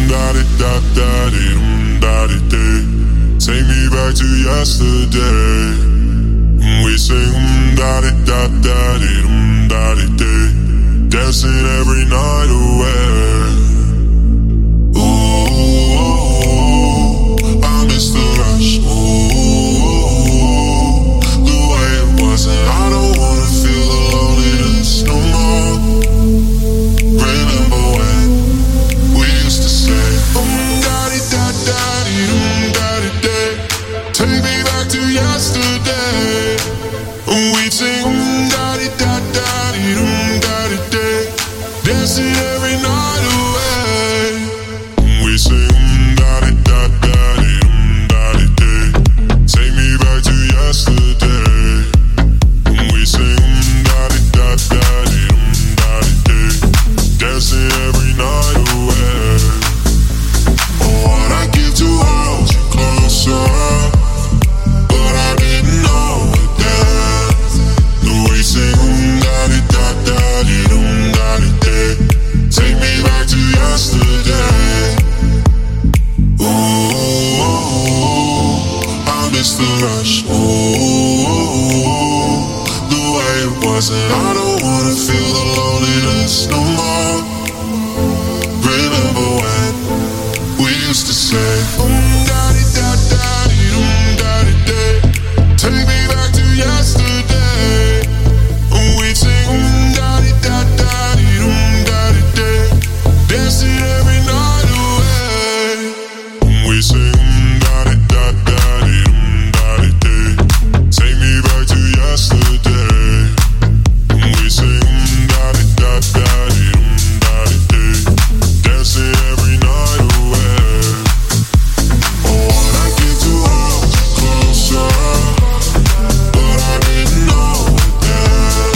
Take me back to yesterday. We sing um da di da da di um da di day, dancing every night away. Ooh, I miss the rush. Ooh, the way it wasn't. I don't wanna feel the loneliness no more. Remember when we used to say um da di da da di um da di day. Take me back to yesterday. We'd sing um da di da da di um da di day, dancing every night away. We sing um da di da da di um da di day. Take me back to yesterday. We sing um da di da da di um da di day, dancing every night away. Oh, what I give to hold you closer. Take me back to yesterday. Ooh, I miss the rush. Ooh, the way it wasn't. I don't wanna feel the loneliness no more. Remember when we used to say um da di da da di um da di day. Take me back to yesterday. We sing um da di da da di um da di day, dancing every night away. We sing um da di da da di um da di day. Take me back to yesterday. We sing um da di da da di um da di day, dancing every night away. Oh, what I give to hold you closer, but I didn't know it then.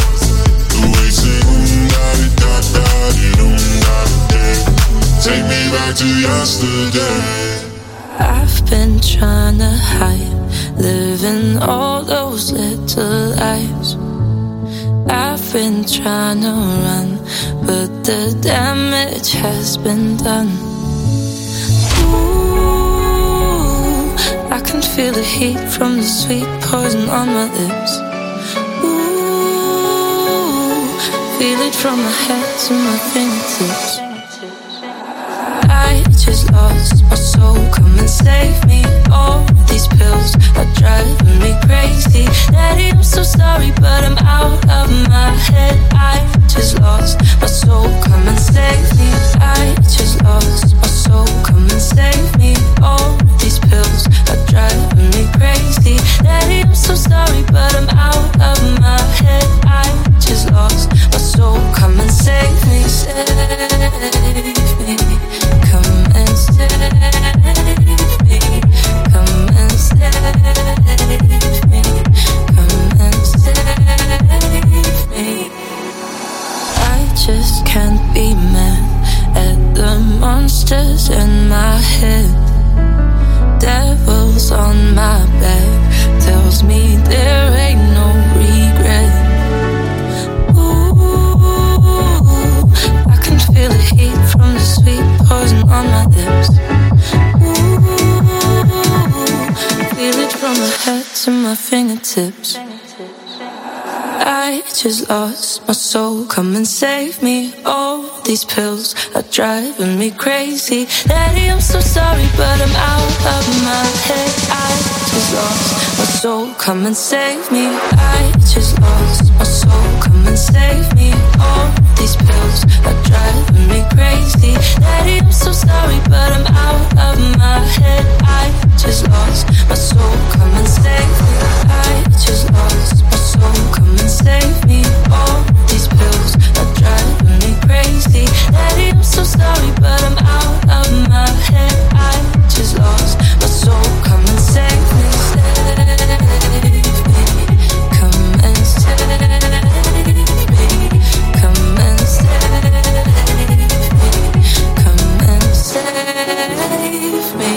Take me back to yesterday. I've been trying to hide, living all those little lies. I've been trying to run, but the damage has been done. Ooh, I can feel the heat from the sweet poison on my lips. Ooh, feel it from my head to my fingertips. I just lost my soul, come and save me. All these pills are driving me crazy. Daddy, I'm so sorry, but I'm out of my head. I just lost my soul, come and save me. I just lost my soul, come and save me. All these pills are driving me crazy. Daddy, I'm so sorry, but I'm out of my head. I just lost my soul, come and save me, save me. Come and save me. Come and save me. Come and save me. I just can't be mad at the monsters in my head. Devils on my back tells me there ain't no regret. Ooh, I can feel the heat from the sweet poison on my lips. Ooh, feel it from my head to my fingertips. I just lost my soul, come and save me. All these pills are driving me crazy. Daddy, I'm so sorry, but I'm out of my head. I just lost my soul, come and save me. I just lost my soul, come and save me. All these pills are driving me crazy. Daddy, I'm so sorry, but I'm out of my head. I just lost my soul, come and save me. I just lost my soul, come and save me. All these pills are driving me crazy. Daddy, I'm so sorry, but I'm out of my head. I just lost my soul, come and save me. Save me. Come and save me. Come and save me. Come and save me.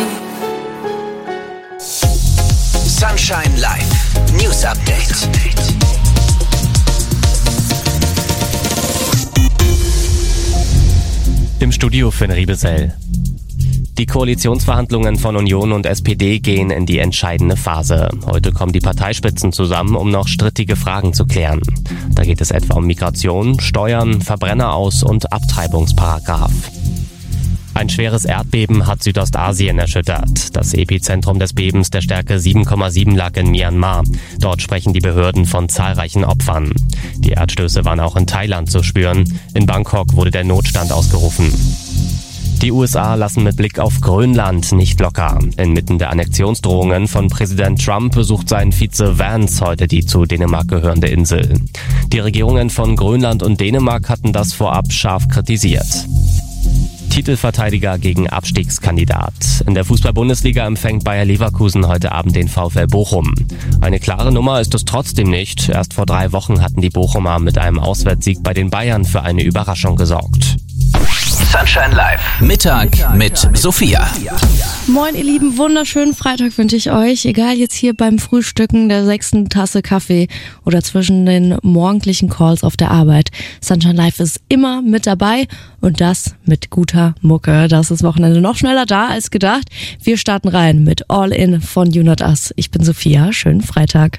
Sunshine Live News Update. Im Studio Finn Riebesell. Die Koalitionsverhandlungen von Union und S P D gehen in die entscheidende Phase. Heute kommen die Parteispitzen zusammen, um noch strittige Fragen zu klären. Da geht es etwa um Migration, Steuern, Verbrenneraus- und Abtreibungsparagraf. Ein schweres Erdbeben hat Südostasien erschüttert. Das Epizentrum des Bebens der Stärke sieben Komma sieben lag in Myanmar. Dort sprechen die Behörden von zahlreichen Opfern. Die Erdstöße waren auch in Thailand zu spüren. In Bangkok wurde der Notstand ausgerufen. Die U S A lassen mit Blick auf Grönland nicht locker. Inmitten der Annexionsdrohungen von Präsident Trump besucht sein Vize Vance heute die zu Dänemark gehörende Insel. Die Regierungen von Grönland und Dänemark hatten das vorab scharf kritisiert. Titelverteidiger gegen Abstiegskandidat. In der Fußball-Bundesliga empfängt Bayer Leverkusen heute Abend den VfL Bochum. Eine klare Nummer ist es trotzdem nicht. Erst vor drei Wochen hatten die Bochumer mit einem Auswärtssieg bei den Bayern für eine Überraschung gesorgt. Sunshine Live. Mittag mit Sophia. Moin ihr Lieben, wunderschönen Freitag wünsche ich euch. Egal jetzt hier beim Frühstücken der sechsten Tasse Kaffee oder zwischen den morgendlichen Calls auf der Arbeit. Sunshine Live ist immer mit dabei und das mit guter Mucke. Das ist Wochenende noch schneller da als gedacht. Wir starten rein mit All In von You Not Us. Ich bin Sophia, schönen Freitag.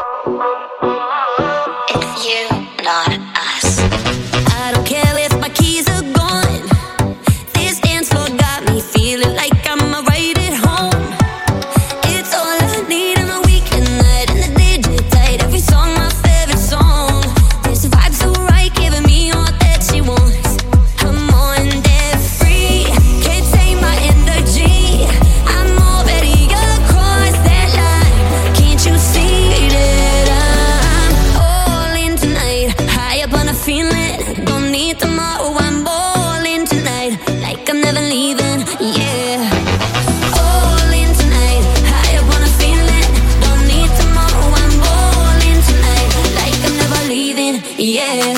It's you, not us. I don't care if my keys are gone. This dance floor got me feeling like I'm right at home. It's all I need on the weekend night and the D J tight. Every song my favorite song. This vibe so right, giving me all that she wants. I'm on that free, can't take my energy. I'm already across that line. Can't you see that I'm all in tonight? High up on a feeling, don't need tomorrow. I'm all in tonight, like I'm never leaving. Yeah, all in tonight, high up on a feeling, don't need tomorrow. I'm all in tonight, like I'm never leaving. Yeah.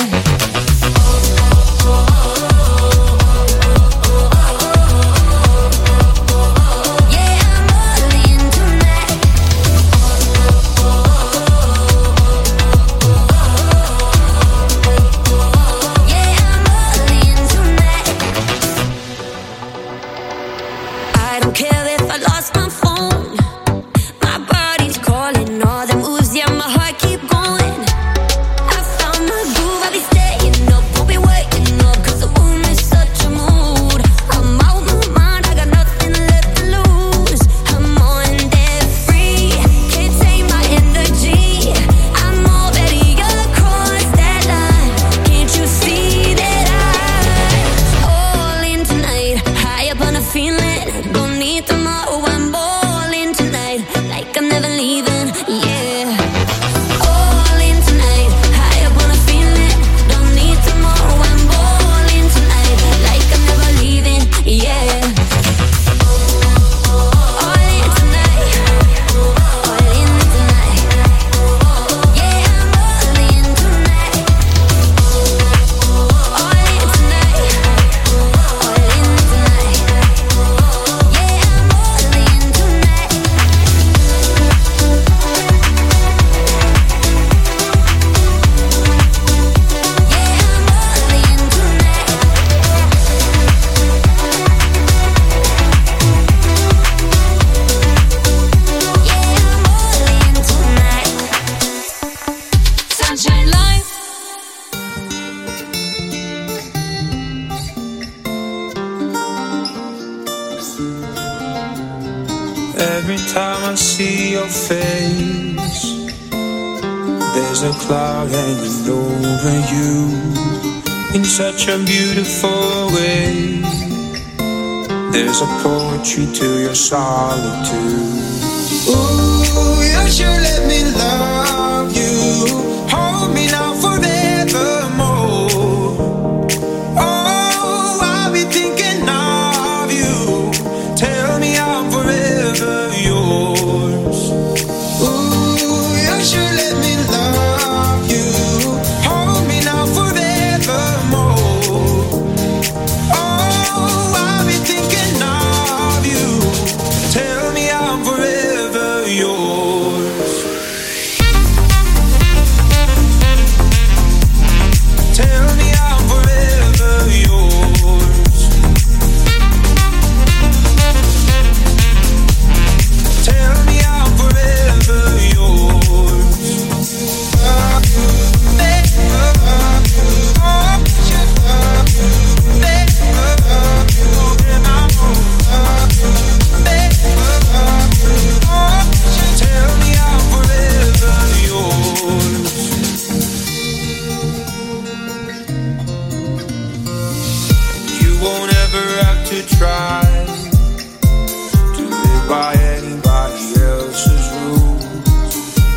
I don't care if I lost my phone. My body's calling, all the moves, yeah, my heart keep going. I found my groove, I'll be staying up, won't be waking up, cause the room is such a mood. I'm out my mind, I got nothing left to lose. I'm on that free, can't take my energy. I'm already across that line. Can't you see that I'm all in tonight? High up on a feeling, don't need tomorrow. I'm all in tonight, like I'm never leaving. Yeah, all in tonight, high up on a feeling, don't need tomorrow. I'm all in tonight, like I'm never leaving. Yeah, all in tonight, all in tonight. Yeah, I'm all in tonight, all in tonight, all in tonight. Yeah, I'm all in tonight. Sunshine Life. Every time I see your face, there's a cloud hanging over you in such a beautiful way. There's a poetry to your solitude. Ooh, you should let me love you. Hold me now forevermore. Oh, I'll be thinking of you. Tell me I'm forever yours. Ooh, you should let me love you. Hold me now forevermore. Oh, I'll be thinking of you. Tell me I'm forever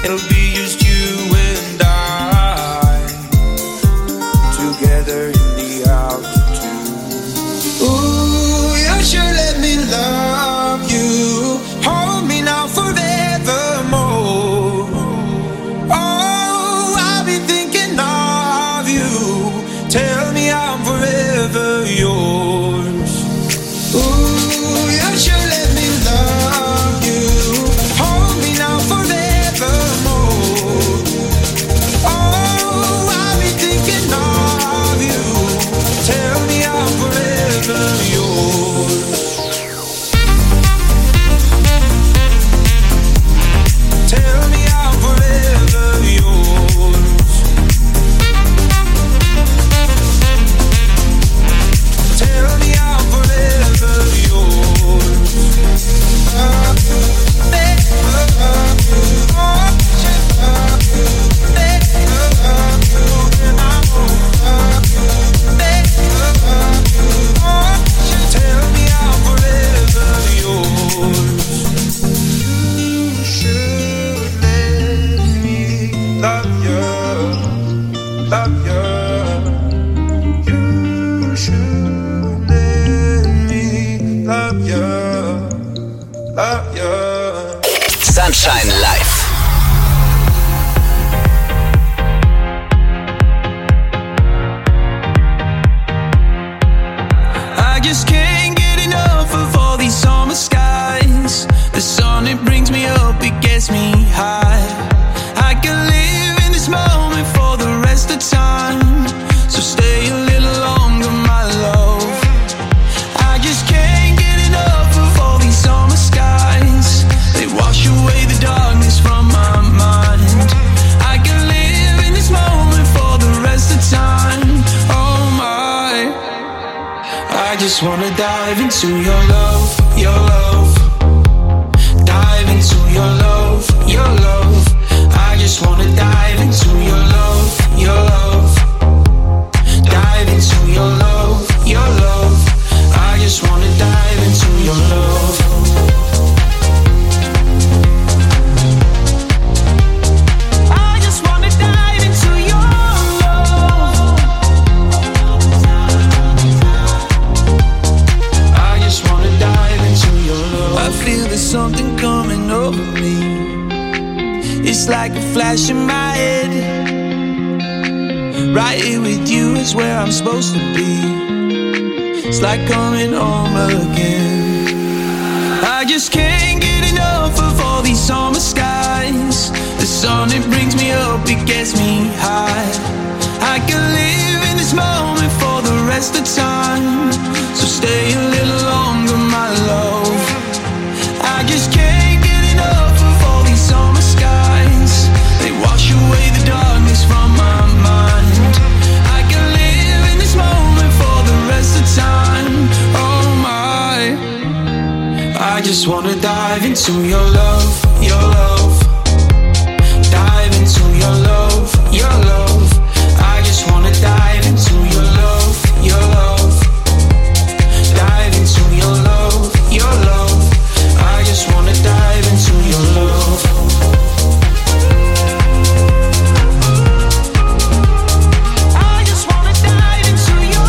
it'll be just you and I, together in the altitude. Ooh, you should let me love you. Hold me now forevermore. Oh, I'll be thinking of you. Tell me I'm forever yours. Ooh, you should let me love you. Hold me now forevermore. Oh, I'll be thinking of you. Tell me I'm forever yours. Tell me I'm forever yours. Tell me I'm forever yours. Uh, eh, uh, uh, oh, eh, uh, uh, tell me I'm forever yours. You should let me love you, love you. You should let me love you, love you. Sunshine Live. I just can't get enough of all these summer skies. The sun, it brings me up, it gets me high. I can live in this moment for the rest of time. So stay a little longer, my love. I just can't get enough of all these summer skies. They wash away the darkness from my mind. I can live in this moment for the rest of time. Oh my, I just wanna dive into your love, your love. Dive into your love, your love. I just wanna dive into your love, your love. Dive into your love, your love. I just wanna dive into your love. I just wanna dive into your love. I just wanna dive into your love. I feel there's something coming over me. It's like a flash in my head. Right here with you is where I'm supposed to be. It's like coming home again. I just can't get enough of all these summer skies. The sun, it brings me up, it gets me high. I can live in this moment for the rest of time. So stay a little longer, my love. I just can't get enough of all these summer skies. They wash away the darkness from my mind. I can live in this moment for the rest of time. Oh my, I just wanna dive into your love, your love. Dive into your love, your love.